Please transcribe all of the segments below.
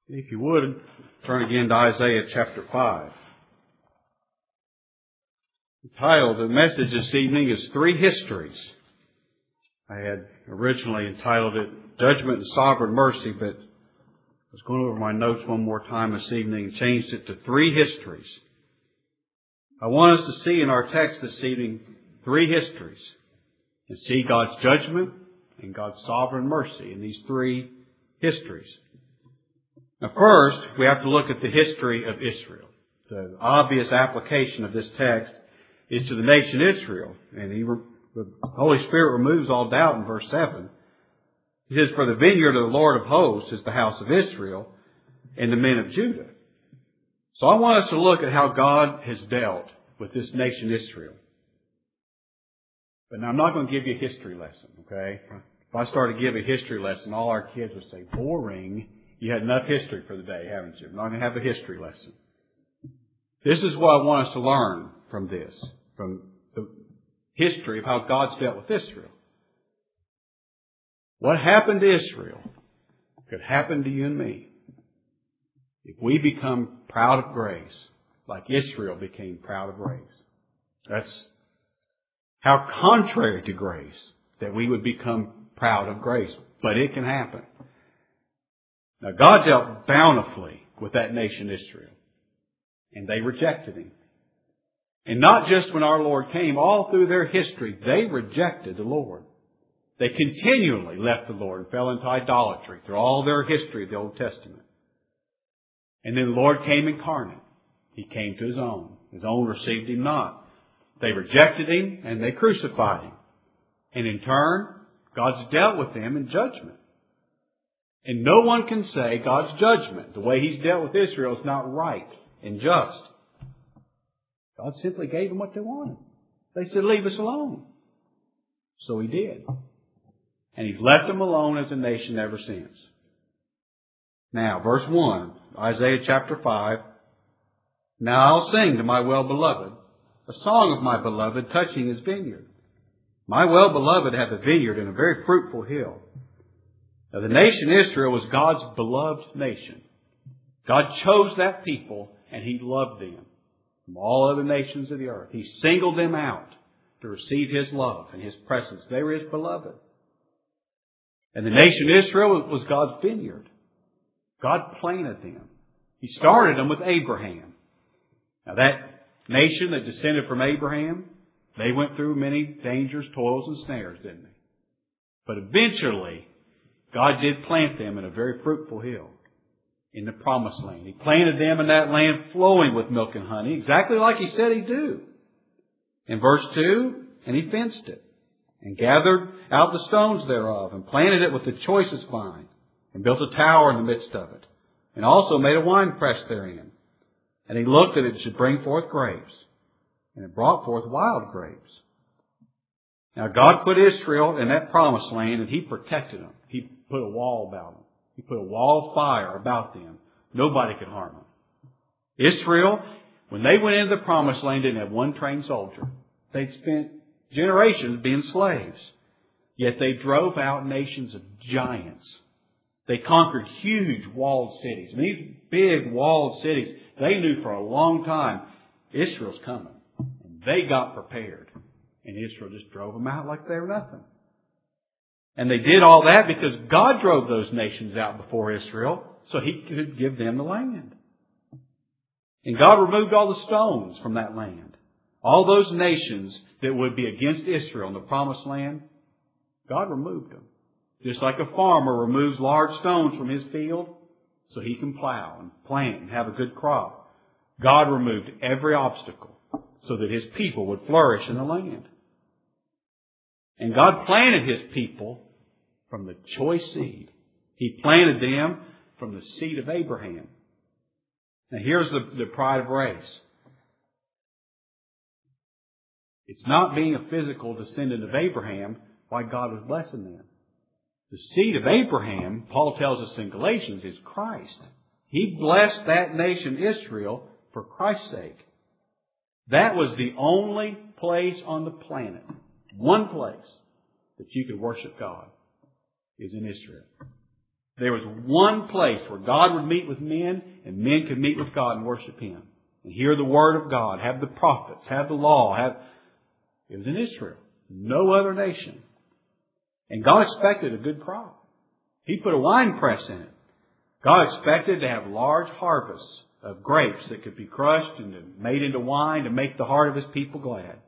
If you would, turn again to Isaiah chapter 5. The title of the message this evening is Three Histories. I had originally entitled it Judgment and Sovereign Mercy, but I was going over my notes one more time this evening and changed it to Three Histories. I want us to see in our text this evening three histories and see God's judgment and God's sovereign mercy in these three histories. Now first, we have to look at the history of Israel. The obvious application of this text is to the nation Israel. And the Holy Spirit removes all doubt in verse 7. He says, "For the vineyard of the Lord of hosts is the house of Israel and the men of Judah." So I want us to look at how God has dealt with this nation Israel. But now I'm not going to give you a history lesson, okay? If I start to give a history lesson, all our kids would say, "Boring. You had enough history for the day, haven't you?" I'm not going to have a history lesson. This is what I want us to learn from this, from the history of how God's dealt with Israel. What happened to Israel could happen to you and me if we become proud of grace, like Israel became proud of grace. That's how contrary to grace that we would become proud of grace. But it can happen. Now, God dealt bountifully with that nation Israel. And they rejected Him. And not just when our Lord came, all through their history, they rejected the Lord. They continually left the Lord and fell into idolatry through all their history of the Old Testament. And then the Lord came incarnate. He came to His own. His own received Him not. They rejected Him and they crucified Him. And in turn, God's dealt with them in judgment. And no one can say God's judgment, the way He's dealt with Israel, is not right and just. God simply gave them what they wanted. They said, "Leave us alone." So He did. And He's left them alone as a nation ever since. Now, verse 1, Isaiah chapter 5. "Now I'll sing to my well-beloved, a song of my beloved touching his vineyard. My well-beloved hath a vineyard in a very fruitful hill." Now, the nation Israel was God's beloved nation. God chose that people and He loved them from all other nations of the earth. He singled them out to receive His love and His presence. They were His beloved. And the nation Israel was God's vineyard. God planted them. He started them with Abraham. Now, that nation that descended from Abraham, they went through many dangers, toils, and snares, didn't they? But eventually, God did plant them in a very fruitful hill in the promised land. He planted them in that land flowing with milk and honey, exactly like He said He'd do. In verse 2, "And He fenced it, and gathered out the stones thereof, and planted it with the choicest vine, and built a tower in the midst of it, and also made a winepress therein. And He looked that it should bring forth grapes, and it brought forth wild grapes." Now, God put Israel in that promised land, and He protected them. He put a wall about them. He put a wall of fire about them. Nobody could harm them. Israel, when they went into the promised land, didn't have one trained soldier. They'd spent generations being slaves. Yet they drove out nations of giants. They conquered huge walled cities. And these big walled cities, they knew for a long time, Israel's coming. And they got prepared. And Israel just drove them out like they were nothing. And they did all that because God drove those nations out before Israel so He could give them the land. And God removed all the stones from that land. All those nations that would be against Israel in the promised land, God removed them. Just like a farmer removes large stones from his field so he can plow and plant and have a good crop. God removed every obstacle so that His people would flourish in the land. And God planted His people from the choice seed. He planted them from the seed of Abraham. Now here's the pride of race. It's not being a physical descendant of Abraham why God was blessing them. The seed of Abraham, Paul tells us in Galatians, is Christ. He blessed that nation Israel for Christ's sake. That was the only place on the planet, one place, that you could worship God, is in Israel. There was one place where God would meet with men and men could meet with God and worship Him. And hear the Word of God, have the prophets, have the law. It was in Israel. No other nation. And God expected a good crop. He put a wine press in it. God expected to have large harvests of grapes that could be crushed and made into wine to make the heart of His people glad.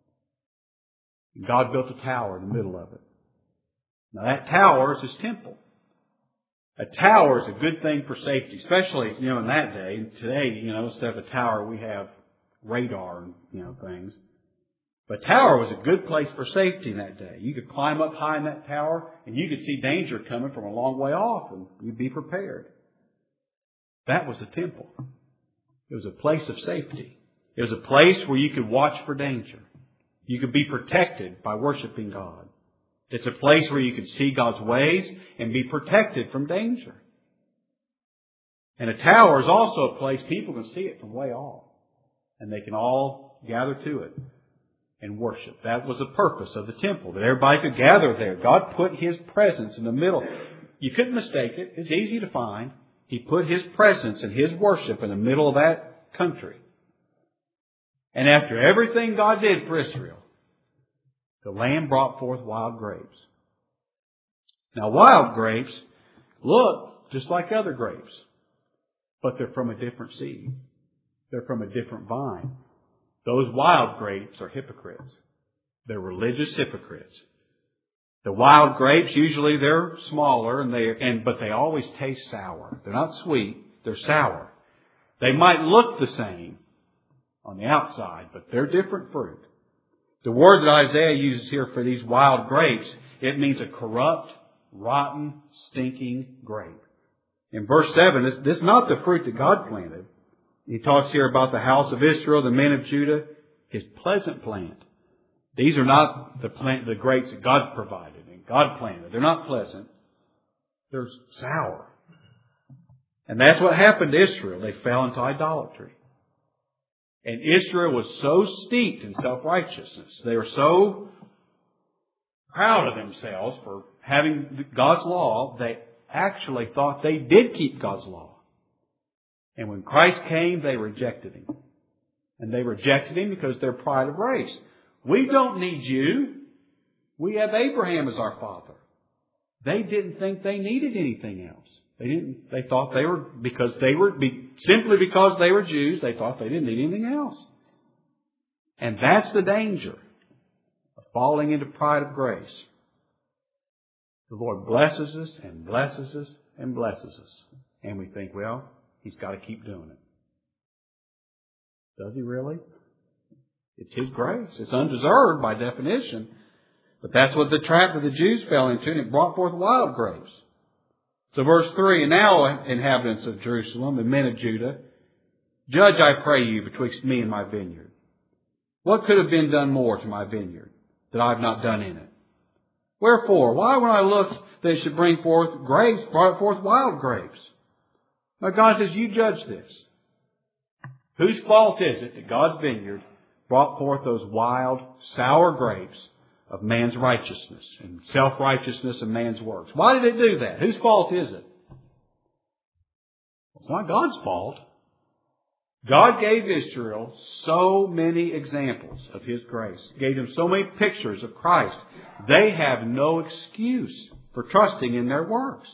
And God built a tower in the middle of it. Now that tower is His temple. A tower is a good thing for safety, especially, in that day. Today, instead of a tower, we have radar and, things. But a tower was a good place for safety in that day. You could climb up high in that tower and you could see danger coming from a long way off and you'd be prepared. That was the temple. It was a place of safety. It was a place where you could watch for danger. You could be protected by worshiping God. It's a place where you could see God's ways and be protected from danger. And a tower is also a place people can see it from way off. And they can all gather to it and worship. That was the purpose of the temple, that everybody could gather there. God put His presence in the middle. You couldn't mistake it. It's easy to find. He put His presence and His worship in the middle of that country. And after everything God did for Israel, the land brought forth wild grapes. Now, wild grapes look just like other grapes, but they're from a different seed. They're from a different vine. Those wild grapes are hypocrites. They're religious hypocrites. The wild grapes, usually they're smaller, but they always taste sour. They're not sweet, they're sour. They might look the same on the outside, but they're different fruit. The word that Isaiah uses here for these wild grapes, it means a corrupt, rotten, stinking grape. In verse 7, this is not the fruit that God planted. He talks here about the house of Israel, the men of Judah, His pleasant plant. These are not the grapes that God provided and God planted. They're not pleasant. They're sour. And that's what happened to Israel. They fell into idolatry. And Israel was so steeped in self-righteousness. They were so proud of themselves for having God's law, they actually thought they did keep God's law. And when Christ came, they rejected Him. And they rejected Him because they're pride of race. We don't need you. We have Abraham as our father. They didn't think they needed anything else. They thought simply because they were Jews, they thought they didn't need anything else. And that's the danger of falling into pride of grace. The Lord blesses us and blesses us and blesses us. And we think, well, He's got to keep doing it. Does He really? It's His grace. It's undeserved by definition. But that's what the trap of the Jews fell into, and it brought forth wild grapes. So verse 3, and now, inhabitants of Jerusalem and men of Judah, judge, I pray you, betwixt me and my vineyard. What could have been done more to my vineyard that I have not done in it? Wherefore, why when I looked that it should bring forth grapes, brought forth wild grapes? Now God says, you judge this. Whose fault is it that God's vineyard brought forth those wild, sour grapes of man's righteousness and self-righteousness of man's works? Why did it do that? Whose fault is it? It's not God's fault. God gave Israel so many examples of His grace. Gave them so many pictures of Christ. They have no excuse for trusting in their works.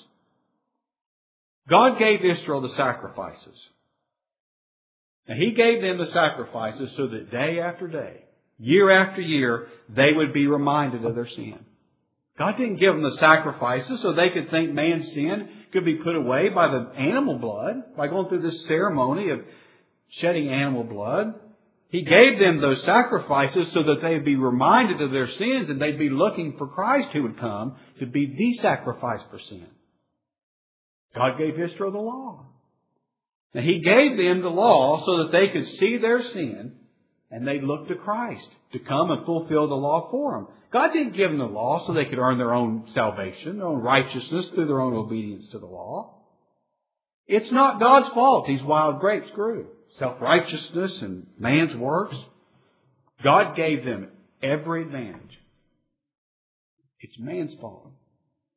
God gave Israel the sacrifices. And He gave them the sacrifices so that day after day, year after year, they would be reminded of their sin. God didn't give them the sacrifices so they could think man's sin could be put away by the animal blood, by going through this ceremony of shedding animal blood. He gave them those sacrifices so that they'd be reminded of their sins and they'd be looking for Christ who would come to be the sacrifice for sin. God gave Israel the law. And He gave them the law so that they could see their sin and they'd look to Christ to come and fulfill the law for them. God didn't give them the law so they could earn their own salvation, their own righteousness through their own obedience to the law. It's not God's fault these wild grapes grew. Self-righteousness and man's works. God gave them every advantage. It's man's fault.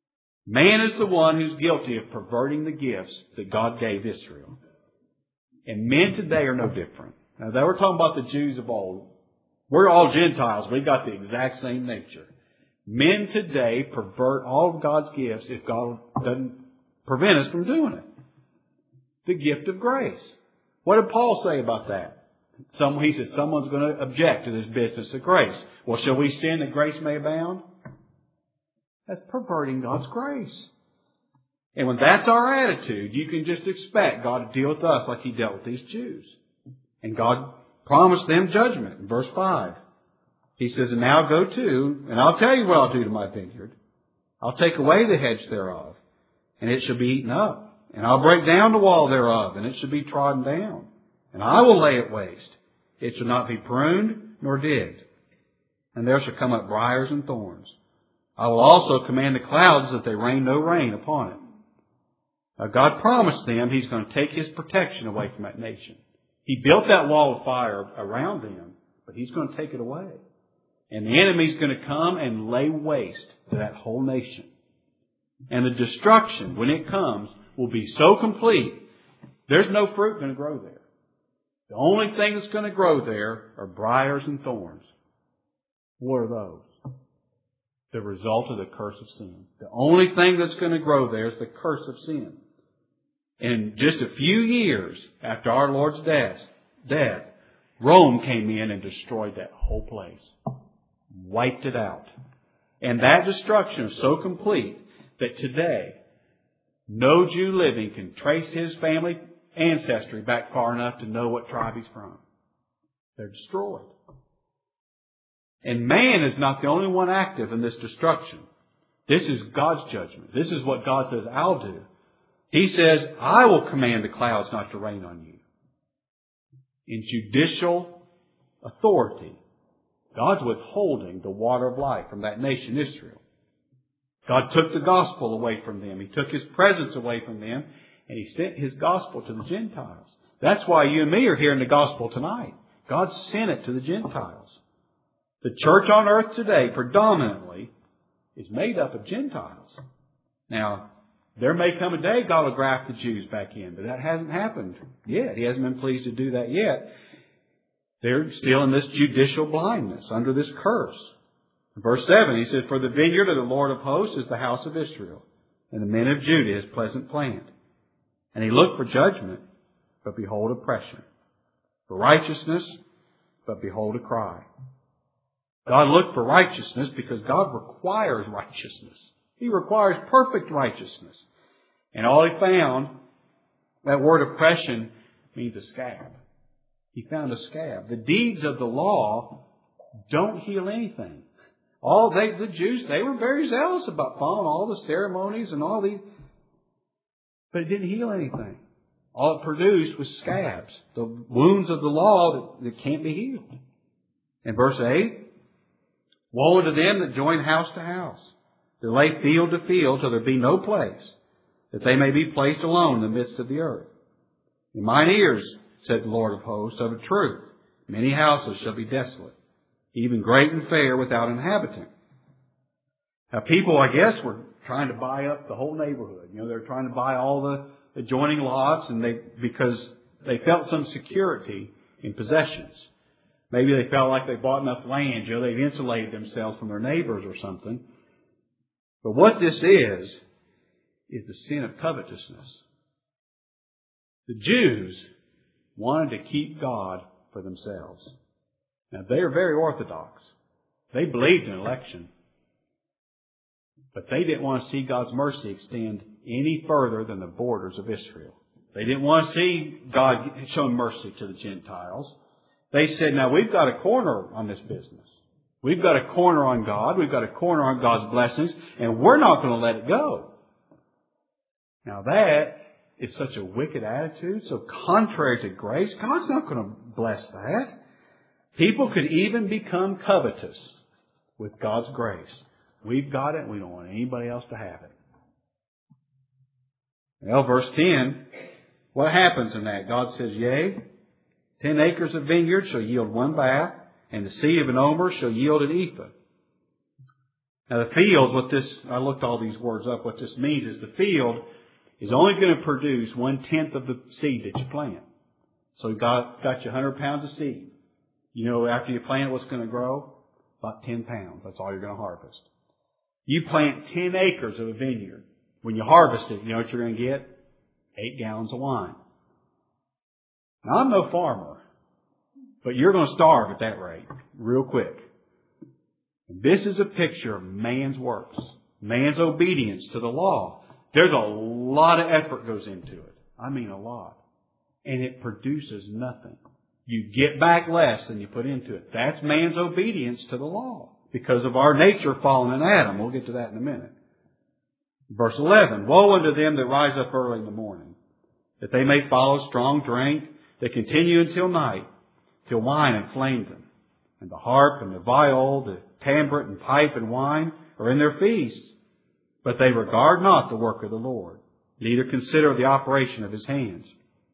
Man is the one who's guilty of perverting the gifts that God gave Israel. And men today are no different. Now, they were talking about the Jews of old. We're all Gentiles. We've got the exact same nature. Men today pervert all of God's gifts if God doesn't prevent us from doing it. The gift of grace. What did Paul say about that? He said someone's going to object to this business of grace. Well, shall we sin that grace may abound? That's perverting God's grace. And when that's our attitude, you can just expect God to deal with us like He dealt with these Jews. And God promised them judgment in verse 5. He says, and now go to, and I'll tell you what I'll do to my vineyard. I'll take away the hedge thereof, and it shall be eaten up. And I'll break down the wall thereof, and it shall be trodden down. And I will lay it waste. It shall not be pruned nor digged. And there shall come up briars and thorns. I will also command the clouds that they rain no rain upon it. Now God promised them He's going to take His protection away from that nation. He built that wall of fire around them, but He's going to take it away. And the enemy's going to come and lay waste to that whole nation. And the destruction, when it comes, will be so complete, there's no fruit going to grow there. The only thing that's going to grow there are briars and thorns. What are those? The result of the curse of sin. The only thing that's going to grow there is the curse of sin. And just a few years after our Lord's death, Rome came in and destroyed that whole place. Wiped it out. And that destruction is so complete that today, no Jew living can trace his family ancestry back far enough to know what tribe he's from. They're destroyed. And man is not the only one active in this destruction. This is God's judgment. This is what God says, I'll do. He says, I will command the clouds not to rain on you. In judicial authority, God's withholding the water of life from that nation, Israel. God took the gospel away from them. He took His presence away from them. And He sent His gospel to the Gentiles. That's why you and me are hearing the gospel tonight. God sent it to the Gentiles. The church on earth today predominantly is made up of Gentiles. Now, there may come a day God will graft the Jews back in, but that hasn't happened yet. He hasn't been pleased to do that yet. They're still in this judicial blindness, under this curse. In verse 7, He said, for the vineyard of the Lord of hosts is the house of Israel, and the men of Judah His pleasant plant. And He looked for judgment, but behold oppression. For righteousness, but behold a cry. God looked for righteousness because God requires righteousness. He requires perfect righteousness. And all He found, that word oppression means a scab. He found a scab. The deeds of the law don't heal anything. The Jews, they were very zealous about following all the ceremonies and all these, but it didn't heal anything. All it produced was scabs, the wounds of the law that can't be healed. In verse 8, woe to them that join house to house, that lay field to field till there be no place, that they may be placed alone in the midst of the earth. In mine ears, said the Lord of hosts, of a truth, many houses shall be desolate, even great and fair without inhabitant. Now people, I guess, were trying to buy up the whole neighborhood. They're trying to buy all the adjoining lots, and because they felt some security in possessions. Maybe they felt like they bought enough land, they've insulated themselves from their neighbors or something. But what this is the sin of covetousness. The Jews wanted to keep God for themselves. Now, they are very orthodox. They believed in election. But they didn't want to see God's mercy extend any further than the borders of Israel. They didn't want to see God showing mercy to the Gentiles. They said, now we've got a corner on this business. We've got a corner on God. We've got a corner on God's blessings. And we're not going to let it go. Now that is such a wicked attitude, so contrary to grace. God's not going to bless that. People could even become covetous with God's grace. We've got it, and we don't want anybody else to have it. Well, verse 10, what happens in that? God says, yea, 10 acres of vineyard shall yield 1 bath, and the seed of an omer shall yield an ephah. Now the field, I looked all these words up, what this means is the field is only going to produce 1/10 of the seed that you plant. So you got you 100 pounds of seed. You know, after you plant it, what's going to grow? About 10 pounds. That's all you're going to harvest. You plant 10 acres of a vineyard. When you harvest it, you know what you're going to get? 8 gallons of wine. Now, I'm no farmer, but you're going to starve at that rate real quick. This is a picture of man's works, man's obedience to the law. There's a lot of effort goes into it. I mean a lot. And it produces nothing. You get back less than you put into it. That's man's obedience to the law because of our nature fallen in Adam. We'll get to that in a minute. Verse 11, woe unto them that rise up early in the morning, that they may follow strong drink, that continue until night, till wine inflame them. And the harp and the viol, the tambret and pipe and wine are in their feasts. But they regard not the work of the Lord, neither consider the operation of His hands.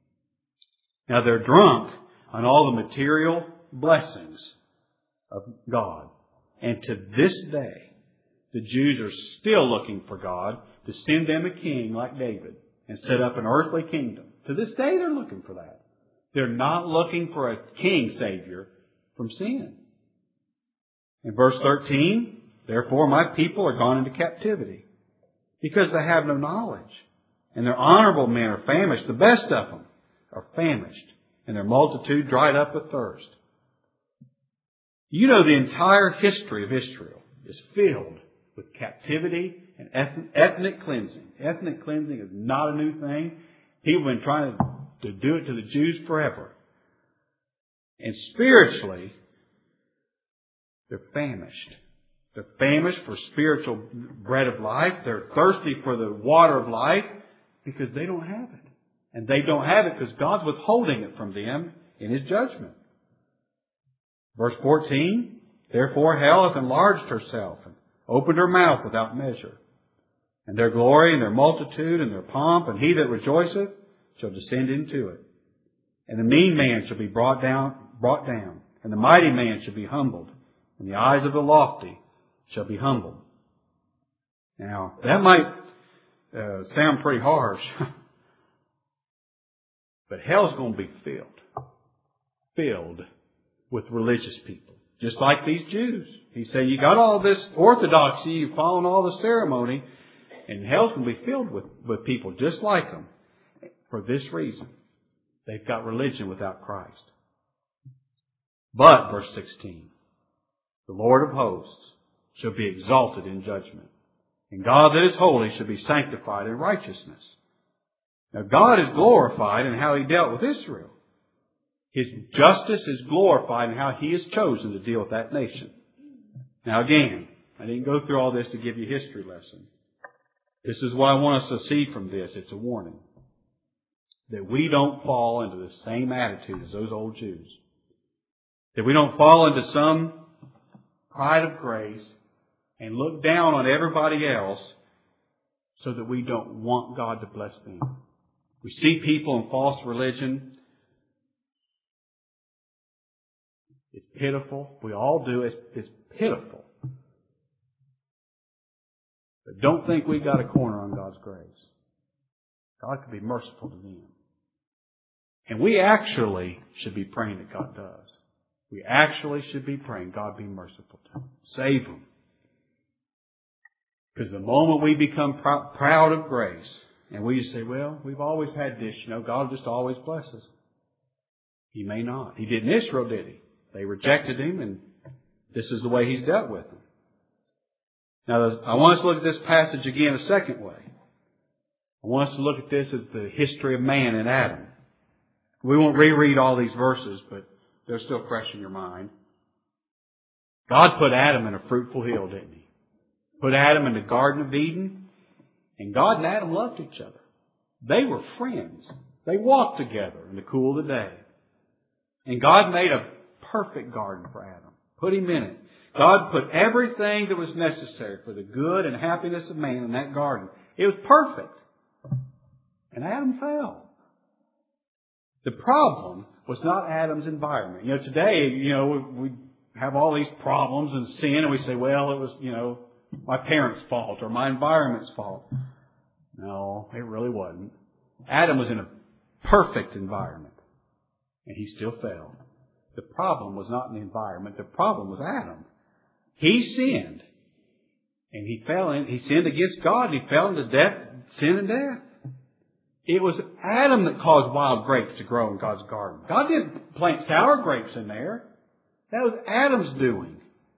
Now they're drunk on all the material blessings of God. And to this day, the Jews are still looking for God to send them a king like David and set up an earthly kingdom. To this day, they're looking for that. They're not looking for a king savior from sin. In verse 13, therefore my people are gone into captivity, because they have no knowledge. And their honorable men are famished. The best of them are famished, and their multitude dried up with thirst. You know, the entire history of Israel is filled with captivity and ethnic cleansing. Ethnic cleansing is not a new thing. People have been trying to do it to the Jews forever. And spiritually, they're famished. They're famished for spiritual bread of life. They're thirsty for the water of life because they don't have it. And they don't have it because God's withholding it from them in His judgment. Verse 14, therefore hell hath enlarged herself and opened her mouth without measure. And their glory and their multitude and their pomp, and he that rejoiceth shall descend into it. And the mean man shall be brought down, and the mighty man shall be humbled, and the eyes of the lofty shall be humbled. Now, that might sound pretty harsh, but hell's going to be filled with religious people, just like these Jews. He's saying you got all this orthodoxy, you're following all the ceremony, and hell's going to be filled with people just like them. For this reason, they've got religion without Christ. But, verse 16, the Lord of hosts shall be exalted in judgment, and God that is holy shall be sanctified in righteousness. Now God is glorified in how He dealt with Israel. His justice is glorified in how He has chosen to deal with that nation. Now again, I didn't go through all this to give you a history lesson. This is what I want us to see from this. It's a warning. That we don't fall into the same attitude as those old Jews. That we don't fall into some pride of grace and look down on everybody else so that we don't want God to bless them. We see people in false religion. It's pitiful. We all do. It's pitiful. But don't think we got a corner on God's grace. God can be merciful to them. And we actually should be praying that God does. We actually should be praying, God be merciful to them. Save them. Because the moment we become proud of grace, and we just say, well, we've always had this, God just always blesses. He may not. He did in Israel, did He? They rejected Him, and this is the way He's dealt with them. Now, I want us to look at this passage again a second way. I want us to look at this as the history of man and Adam. We won't reread all these verses, but they're still fresh in your mind. God put Adam in a fruitful hill, didn't He? Put Adam in the Garden of Eden, and God and Adam loved each other. They were friends. They walked together in the cool of the day. And God made a perfect garden for Adam. Put him in it. God put everything that was necessary for the good and happiness of man in that garden. It was perfect. And Adam fell. The problem was not Adam's environment. Today, we have all these problems and sin, and we say, well, it was, my parents' fault or my environment's fault. No, it really wasn't. Adam was in a perfect environment, and he still fell. The problem was not in the environment. The problem was Adam. He sinned, and he sinned against God, and he fell into sin and death. It was Adam that caused wild grapes to grow in God's garden. God didn't plant sour grapes in there. That was Adam's doing.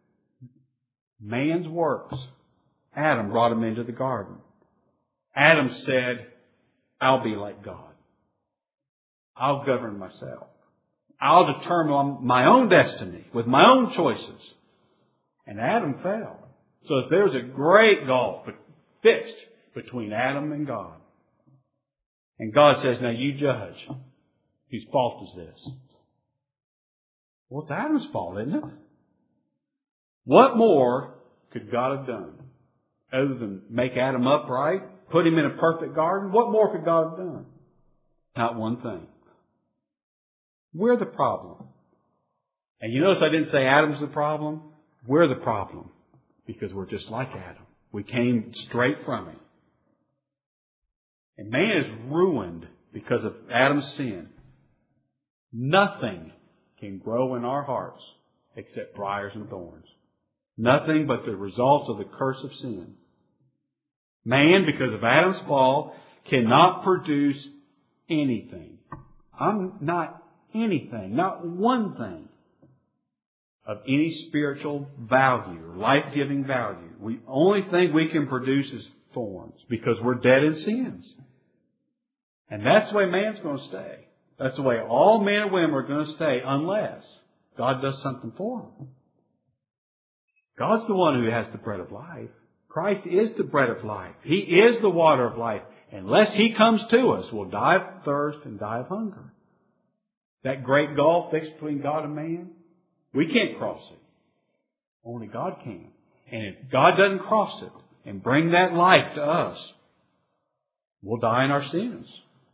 Man's works. Adam brought him into the garden. Adam said, I'll be like God. I'll govern myself. I'll determine my own destiny with my own choices. And Adam fell. So there's a great gulf fixed between Adam and God. And God says, now you judge. Whose fault is this? Well, it's Adam's fault, isn't it? What more could God have done other than make Adam upright, put him in a perfect garden? What more could God have done? Not one thing. We're the problem. And you notice I didn't say Adam's the problem. We're the problem because we're just like Adam. We came straight from him. And man is ruined because of Adam's sin. Nothing can grow in our hearts except briars and thorns. Nothing but the results of the curse of sin. Man, because of Adam's fall, cannot produce anything. Not anything, not one thing of any spiritual value or life-giving value. The only thing we can produce is thorns because we're dead in sins. And that's the way man's going to stay. That's the way all men and women are going to stay unless God does something for them. God's the one who has the bread of life. Christ is the bread of life. He is the water of life. Unless He comes to us, we'll die of thirst and die of hunger. That great gulf fixed between God and man, we can't cross it. Only God can. And if God doesn't cross it and bring that life to us, we'll die in our sins.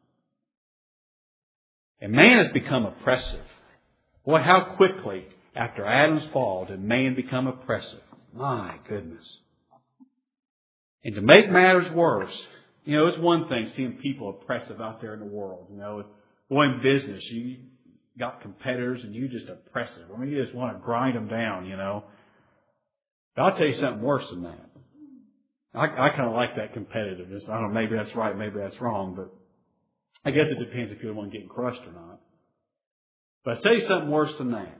And man has become oppressive. Boy, how quickly after Adam's fall did man become oppressive. My goodness. And to make matters worse, it's one thing seeing people oppressive out there in the world. Boy, in business, you got competitors and you just oppressive. You just want to grind them down, But I'll tell you something worse than that. I kind of like that competitiveness. I don't know, maybe that's right, maybe that's wrong, but I guess it depends if you're the one getting crushed or not. But I say something worse than that.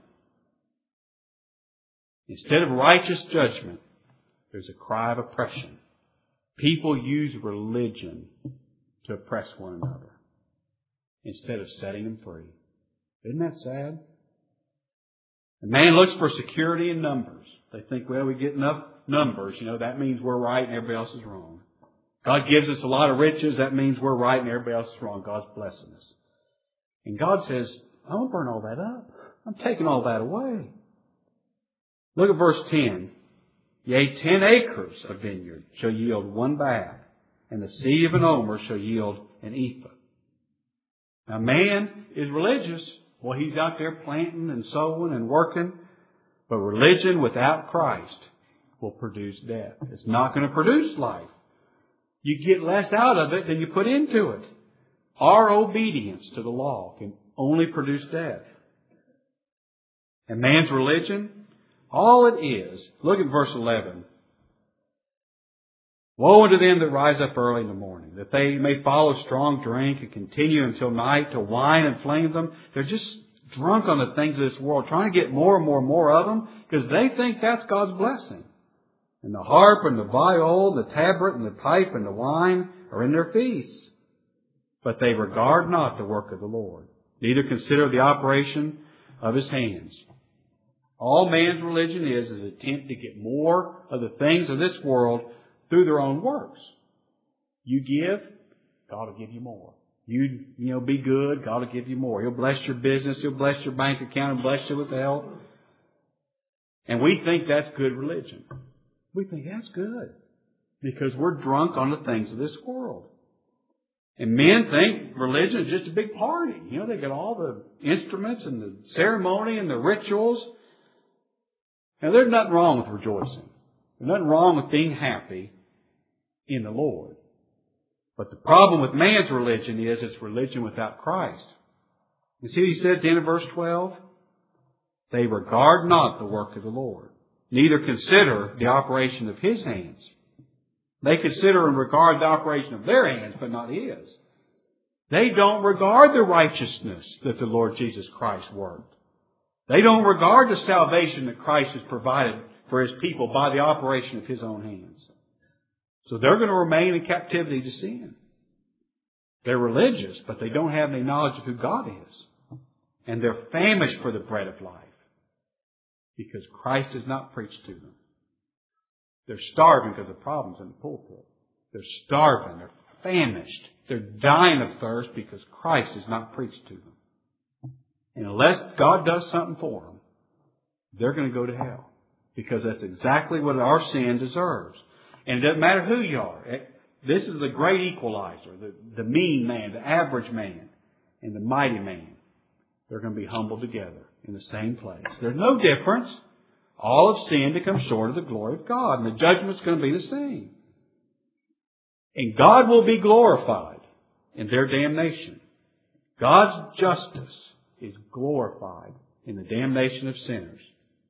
Instead of righteous judgment, there's a cry of oppression. People use religion to oppress one another instead of setting them free. Isn't that sad? And man looks for security in numbers. They think, well, we get enough numbers, that means we're right and everybody else is wrong. God gives us a lot of riches, that means we're right and everybody else is wrong. God's blessing us. And God says, I won't burn all that up. I'm taking all that away. Look at verse 10. Yea, 10 acres of vineyard shall yield 1 bath, and the seed of an omer shall yield an ephah. Now man is religious. Well, he's out there planting and sowing and working. But religion without Christ will produce death. It's not going to produce life. You get less out of it than you put into it. Our obedience to the law can only produce death. And man's religion, all it is, look at verse 11. Woe unto them that rise up early in the morning, that they may follow strong drink and continue until night to wine and flame them. They're just drunk on the things of this world, trying to get more and more and more of them because they think that's God's blessing. And the harp and the viol, the tabret and the pipe and the wine are in their feasts. But they regard not the work of the Lord, neither consider the operation of His hands. All man's religion is an attempt to get more of the things of this world through their own works. You give, God will give you more. You be good, God will give you more. He'll bless your business, He'll bless your bank account and bless you with health. And we think that's good religion. We think that's good because we're drunk on the things of this world. And men think religion is just a big party. They got all the instruments and the ceremony and the rituals. Now, there's nothing wrong with rejoicing. There's nothing wrong with being happy in the Lord. But the problem with man's religion is it's religion without Christ. You see what he said at the end of verse 12? They regard not the work of the Lord, neither consider the operation of His hands. They consider and regard the operation of their hands, but not His. They don't regard the righteousness that the Lord Jesus Christ worked. They don't regard the salvation that Christ has provided for His people by the operation of His own hands. So they're going to remain in captivity to sin. They're religious, but they don't have any knowledge of who God is. And they're famished for the bread of life because Christ is not preached to them. They're starving because of problems in the pulpit. They're starving. They're famished. They're dying of thirst because Christ is not preached to them. And unless God does something for them, they're going to go to hell. Because that's exactly what our sin deserves. And it doesn't matter who you are. This is the great equalizer. The mean man, the average man, and the mighty man. They're going to be humbled together in the same place. There's no difference. All have sinned to come short of the glory of God. And the judgment's going to be the same. And God will be glorified in their damnation. God's justice is glorified in the damnation of sinners.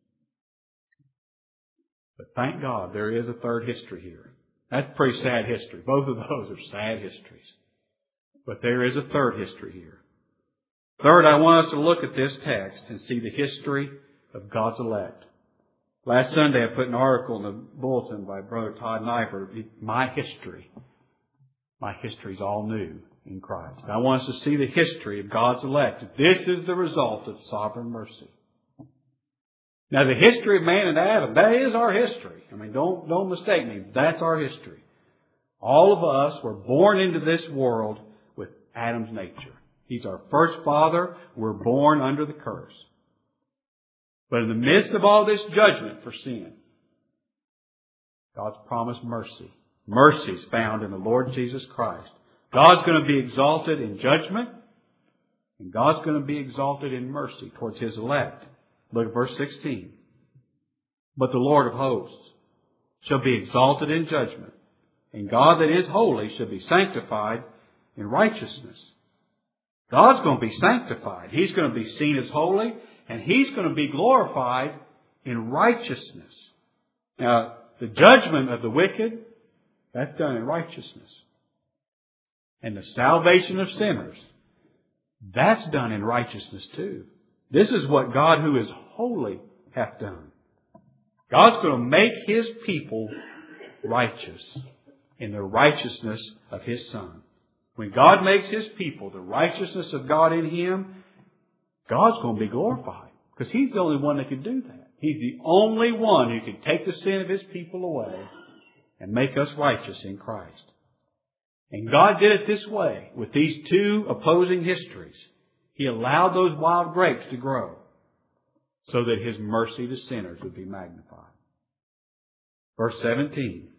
But thank God there is a third history here. That's pretty sad history. Both of those are sad histories. But there is a third history here. Third, I want us to look at this text and see the history of God's elect. Last Sunday I put an article in the bulletin by Brother Todd Knifer, My History. My history is all new in Christ. I want us to see the history of God's elect. This is the result of sovereign mercy. Now the history of man and Adam, that is our history. I mean, don't mistake me. That's our history. All of us were born into this world with Adam's nature. He's our first father. We're born under the curse. But in the midst of all this judgment for sin, God's promised mercy. Mercy is found in the Lord Jesus Christ. God's going to be exalted in judgment, and God's going to be exalted in mercy towards His elect. Look at verse 16. But the Lord of hosts shall be exalted in judgment, and God that is holy shall be sanctified in righteousness. God's going to be sanctified. He's going to be seen as holy, and He's going to be glorified in righteousness. Now, the judgment of the wicked, that's done in righteousness. And the salvation of sinners, that's done in righteousness too. This is what God who is holy hath done. God's going to make His people righteous in the righteousness of His Son. When God makes His people the righteousness of God in Him, God's going to be glorified. Because He's the only one that can do that. He's the only one who can take the sin of His people away and make us righteous in Christ. And God did it this way with these two opposing histories. He allowed those wild grapes to grow so that His mercy to sinners would be magnified. Verse 17.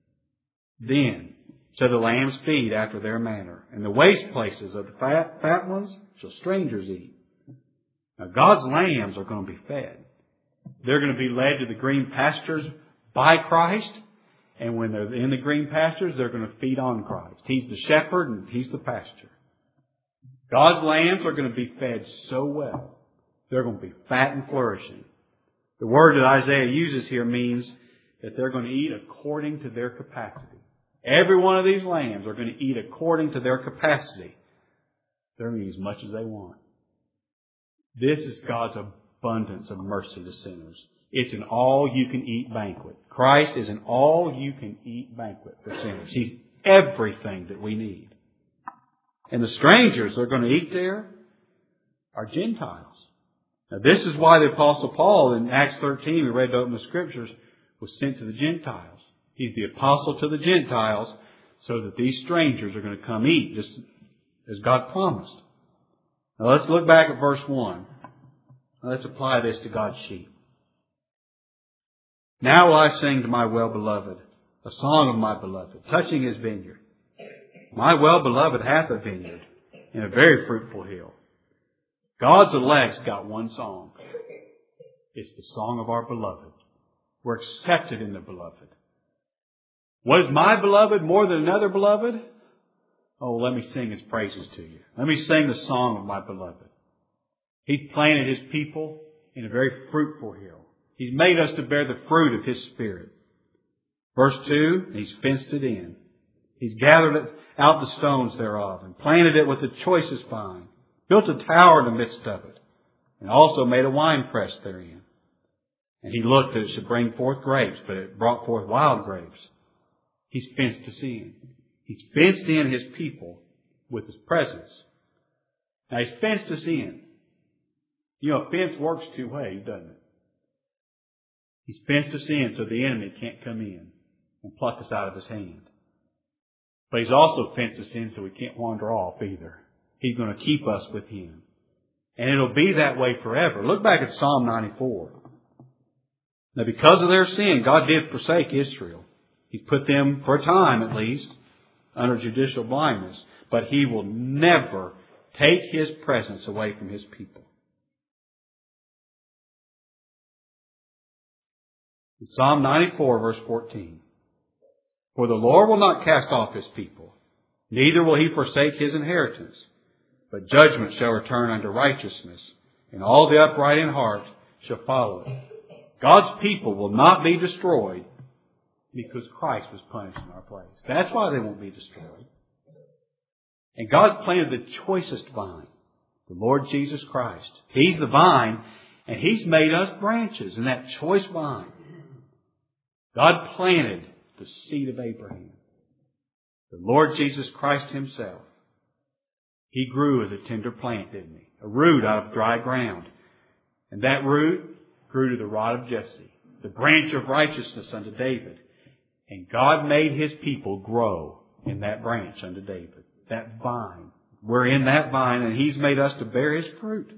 Then shall the lambs feed after their manner, and the waste places of the fat ones shall strangers eat. Now God's lambs are going to be fed. They're going to be led to the green pastures by Christ. And when they're in the green pastures, they're going to feed on Christ. He's the shepherd and He's the pasture. God's lambs are going to be fed so well. They're going to be fat and flourishing. The word that Isaiah uses here means that they're going to eat according to their capacity. Every one of these lambs are going to eat according to their capacity. They're going to eat as much as they want. This is God's abundance of mercy to sinners. It's an all-you-can-eat banquet. Christ is an all-you-can-eat banquet for sinners. He's everything that we need. And the strangers that are going to eat there are Gentiles. Now this is why the Apostle Paul in Acts 13, we read open the Scriptures, was sent to the Gentiles. He's the apostle to the Gentiles so that these strangers are going to come eat just as God promised. Now let's look back at verse 1. Now let's apply this to God's sheep. Now will I sing to my well-beloved, a song of my beloved, touching His vineyard. My well-beloved hath a vineyard in a very fruitful hill. God's elect's got one song. It's the song of our beloved. We're accepted in the beloved. Was my beloved more than another beloved? Oh, let me sing His praises to you. Let me sing the song of my beloved. He planted His people in a very fruitful hill. He's made us to bear the fruit of His Spirit. Verse 2, He's fenced it in. He's gathered out the stones thereof and planted it with the choicest vine, built a tower in the midst of it, and also made a winepress therein. And He looked that it should bring forth grapes, but it brought forth wild grapes. He's fenced us in. He's fenced in His people with His presence. Now He's fenced us in. You know, a fence works two ways, doesn't it? He's fenced us in so the enemy can't come in and pluck us out of His hand. But He's also fenced us in so we can't wander off either. He's going to keep us with Him. And it'll be that way forever. Look back at Psalm 94. Now because of their sin, God did forsake Israel. He's put them, for a time at least, under judicial blindness. But He will never take His presence away from His people. In Psalm 94, verse 14. For the Lord will not cast off His people, neither will He forsake His inheritance. But judgment shall return unto righteousness, and all the upright in heart shall follow it. God's people will not be destroyed because Christ was punished in our place. That's why they won't be destroyed. And God planted the choicest vine, the Lord Jesus Christ. He's the vine, and He's made us branches in that choice vine. God planted the seed of Abraham, the Lord Jesus Christ Himself. He grew as a tender plant, didn't He? A root out of dry ground. And that root grew to the rod of Jesse, the branch of righteousness unto David. And God made His people grow in that branch unto David, that vine. We're in that vine, and He's made us to bear His fruit.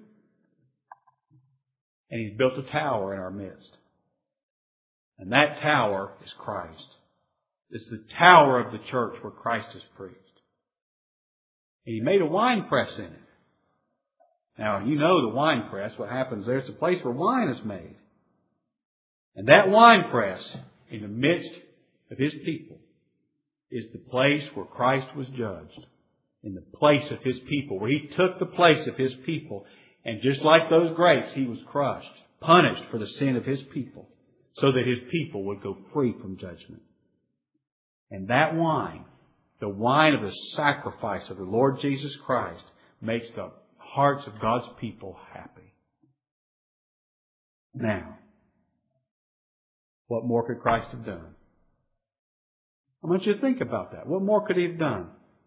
And He's built a tower in our midst. And that tower is Christ. It's the tower of the church where Christ is preached. And He made a wine press in it. Now, you know the wine press, what happens there. It's a place where wine is made. And that wine press, in the midst of His people, is the place where Christ was judged. In the place of His people, where He took the place of His people. And just like those grapes, He was crushed, punished for the sin of His people, so that His people would go free from judgment. And that wine, the wine of the sacrifice of the Lord Jesus Christ, makes the hearts of God's people happy. Now, what more could Christ have done? I want you to think about that. What more could He have done?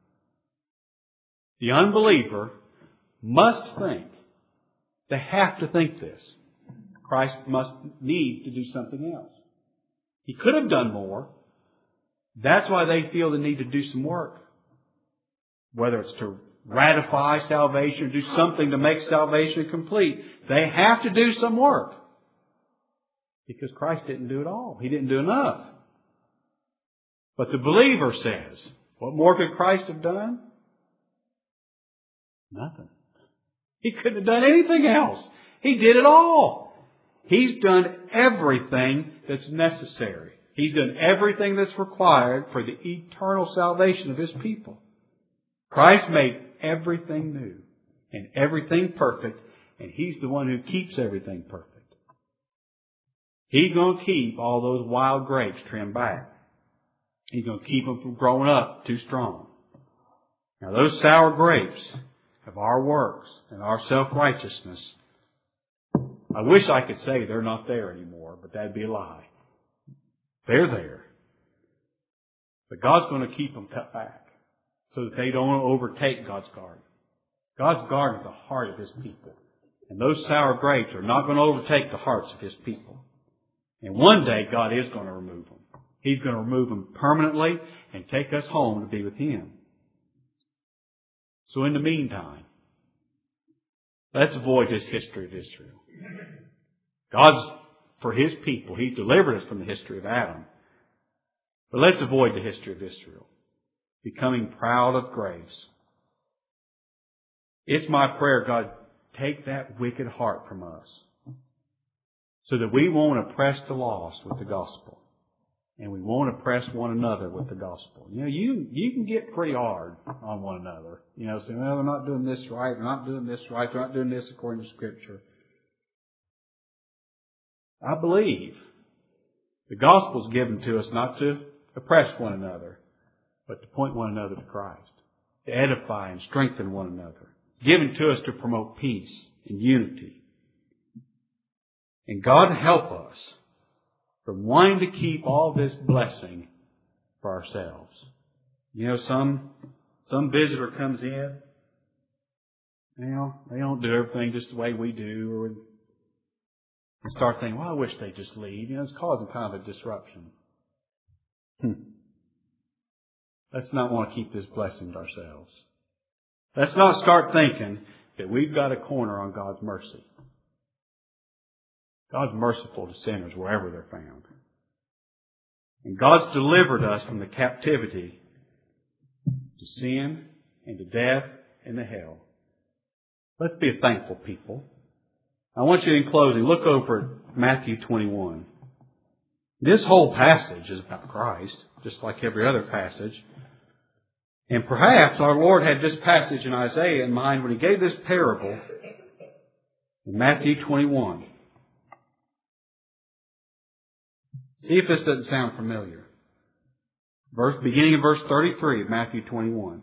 The unbeliever must think, they have to think this, Christ must need to do something else. He could have done more. That's why they feel the need to do some work. Whether it's to ratify salvation or do something to make salvation complete. They have to do some work. Because Christ didn't do it all. He didn't do enough. But the believer says, what more could Christ have done? Nothing. He couldn't have done anything else. He did it all. He's done everything that's necessary. He's done everything that's required for the eternal salvation of His people. Christ made everything new and everything perfect, and He's the one who keeps everything perfect. He's going to keep all those wild grapes trimmed back. He's going to keep them from growing up too strong. Now those sour grapes of our works and our self-righteousness, I wish I could say they're not there anymore, but that'd be a lie. They're there. But God's going to keep them cut back so that they don't overtake God's garden. God's garden is the heart of His people. And those sour grapes are not going to overtake the hearts of His people. And one day God is going to remove them. He's going to remove them permanently and take us home to be with Him. So in the meantime, let's avoid this history of Israel. God's for His people. He delivered us from the history of Adam. But let's avoid the history of Israel. Becoming proud of grace. It's my prayer, God, take that wicked heart from us. so that we won't oppress the lost with the gospel. And we won't oppress one another with the gospel. You can get pretty hard on one another. Saying, well, they're not doing this right, they're not doing this right, they're not doing this according to Scripture. I believe the gospel is given to us not to oppress one another, but to point one another to Christ, to edify and strengthen one another. Given to us to promote peace and unity. And God help us from wanting to keep all this blessing for ourselves. Some visitor comes in, they don't do everything just the way we do, and start thinking, well, I wish they'd just leave. It's causing kind of a disruption. Let's not want to keep this blessing to ourselves. Let's not start thinking that we've got a corner on God's mercy. God's merciful to sinners wherever they're found. And God's delivered us from the captivity to sin and to death and to hell. Let's be a thankful people. I want you in closing, look over at Matthew 21. This whole passage is about Christ, just like every other passage. And perhaps our Lord had this passage in Isaiah in mind when He gave this parable in Matthew 21. See if this doesn't sound familiar. Beginning in verse 33 of Matthew 21.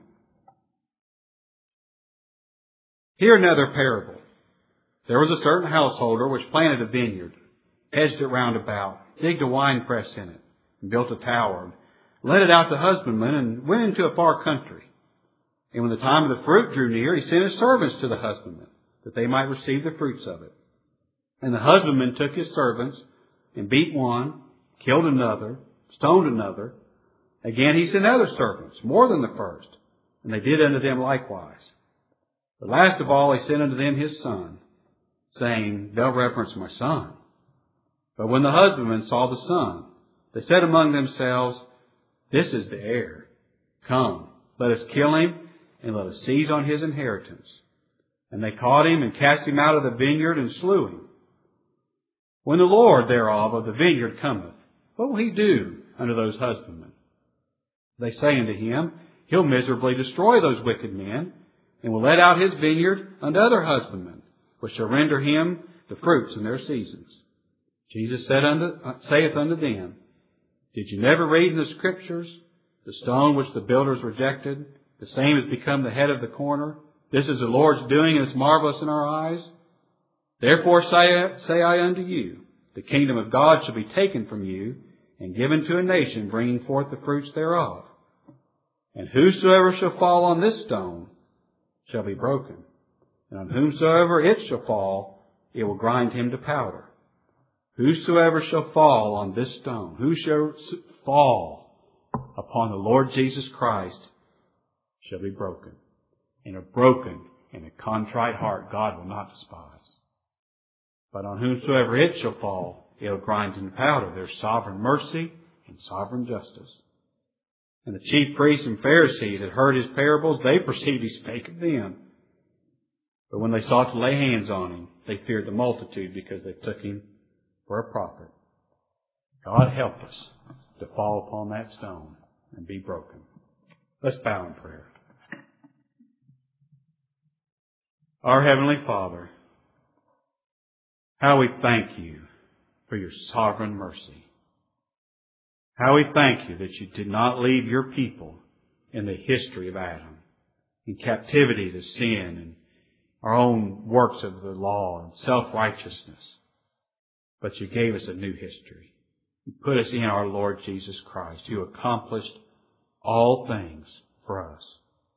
Hear another parable. There was a certain householder which planted a vineyard, hedged it round about, digged a winepress in it, and built a tower, and let it out to husbandmen, and went into a far country. And when the time of the fruit drew near, he sent his servants to the husbandmen, that they might receive the fruits of it. And the husbandman took his servants, and beat one, killed another, stoned another. Again he sent other servants, more than the first, and they did unto them likewise. But last of all he sent unto them his son, saying, they'll reverence my son. But when the husbandmen saw the son, they said among themselves, this is the heir. Come, let us kill him, and let us seize on his inheritance. And they caught him, and cast him out of the vineyard, and slew him. When the Lord thereof of the vineyard cometh, what will He do unto those husbandmen? They say unto him, He'll miserably destroy those wicked men, and will let out his vineyard unto other husbandmen, which shall render him the fruits in their seasons. Jesus saith unto them, did you never read in the Scriptures, the stone which the builders rejected, the same has become the head of the corner? This is the Lord's doing, and it's marvelous in our eyes. Therefore say I unto you, the kingdom of God shall be taken from you, and given to a nation bringing forth the fruits thereof. And whosoever shall fall on this stone shall be broken, and on whomsoever it shall fall, it will grind him to powder. Whosoever shall fall on this stone, who shall fall upon the Lord Jesus Christ, shall be broken. And a broken and a contrite heart God will not despise. But on whomsoever it shall fall, it will grind him to powder. There's sovereign mercy and sovereign justice. And the chief priests and Pharisees had heard his parables. They perceived he spake of them. But when they sought to lay hands on him, they feared the multitude, because they took him for a prophet. God help us to fall upon that stone and be broken. Let's bow in prayer. Our Heavenly Father, how we thank You for Your sovereign mercy. How we thank You that You did not leave Your people in the history of Adam, in captivity to sin and our own works of the law and self-righteousness. But You gave us a new history. You put us in our Lord Jesus Christ. You accomplished all things for us.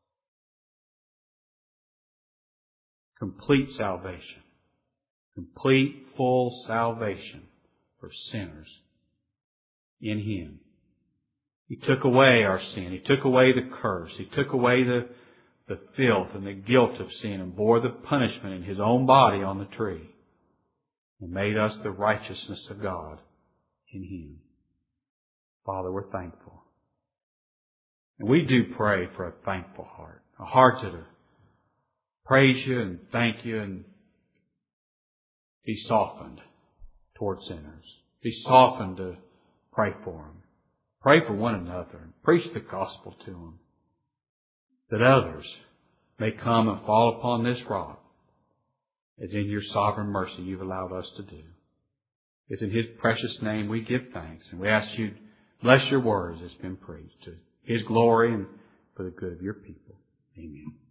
Complete salvation. Complete, full salvation for sinners in Him. He took away our sin. He took away the curse. He took away the filth and the guilt of sin, and bore the punishment in His own body on the tree, and made us the righteousness of God in Him. Father, we're thankful. And we do pray for a thankful heart, a heart to praise You and thank You and be softened toward sinners. Be softened to pray for them. Pray for one another. Preach the gospel to them. That others may come and fall upon this rock, as in your sovereign mercy you've allowed us to do. It's in His precious name we give thanks, and we ask you to bless your words that's been preached to His glory and for the good of your people. Amen.